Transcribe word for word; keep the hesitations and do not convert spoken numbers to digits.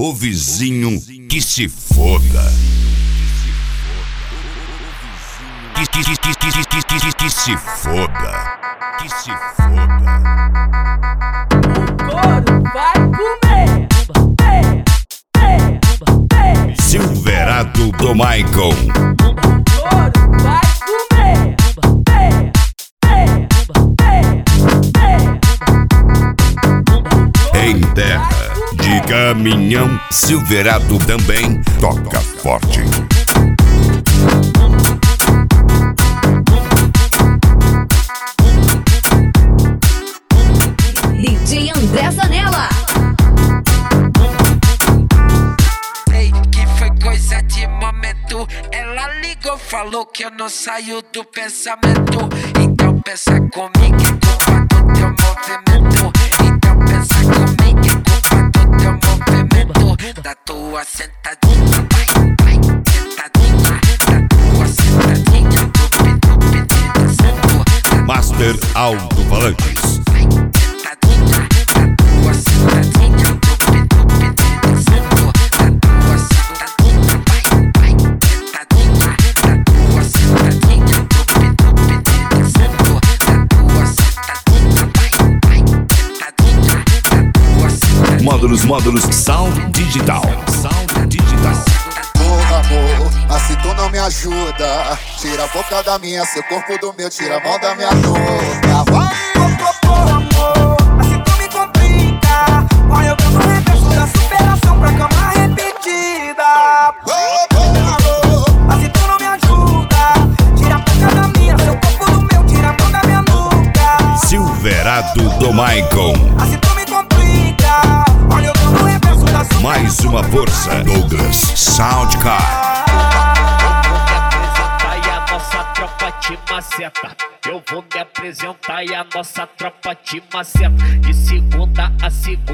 O vizinho que se foda. Que, que, que, que, que, que, que, que se foda. Que se foda. O couro vai comer. É, é, é. Silverado do Michael. O couro vai comer. É, é, é, é. Em terra de caminhão, Silverado também toca forte. D J André Zanella. Ei, que foi coisa de momento. Ela ligou, falou que eu não saio do pensamento. Então pensa comigo, é culpa do teu movimento. Então pensa comigo, é culpa do teu movimento. Da tua sentadinha, vai, vai, sentadinha. Da tua sentadinha, tupi, tupi, descendo. Master Alto Falantes. Módulos, módulos, Sound Digital. Sound Digital. Oh, amor, assim tu não me ajuda. Tira a boca da minha, seu corpo do meu, tira a mão da minha nuca. Vai, oh, amor, assim tu me complica. Olha, eu dando reverso da superação pra cama repetida. Oh, amor, assim tu não me ajuda. Tira a boca da minha, seu corpo do meu, tira a mão da minha nuca. Silverado do Michael. Assim tu me complica. Olha, eu dando reverso da superação. Mais uma força, Douglas Soundcar. Eu vou me apresentar e a nossa tropa te maceta. De segunda a segunda.